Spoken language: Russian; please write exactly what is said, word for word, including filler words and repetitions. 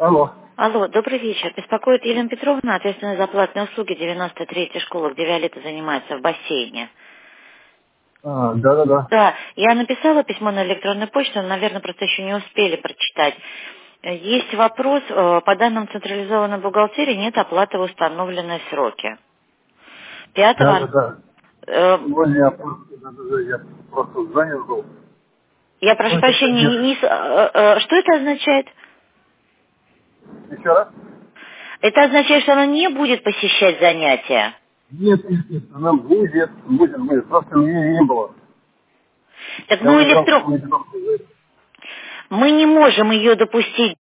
Алло. Алло, добрый вечер. Беспокоит Елена Петровна, ответственная за платные услуги девяносто третья школа, где Виолетта занимается в бассейне. А, да-да-да. Да, я написала письмо на электронную почту, но, наверное, просто еще не успели прочитать. Э, Есть вопрос, э, по данным централизованной бухгалтерии нет оплаты в установленные сроки. Пятого, Да-да-да. э, Сегодня я просто, да-да-да, я просто занят был. я прошу Ну, сейчас прощения, нет. не- не с- э, э, что это означает? Еще раз? Это означает, что она не будет посещать занятия. Нет, нет, нет. Она будет, будет, будет. Просто мне не было. Так, Я ну, уже электро... не мы не можем ее допустить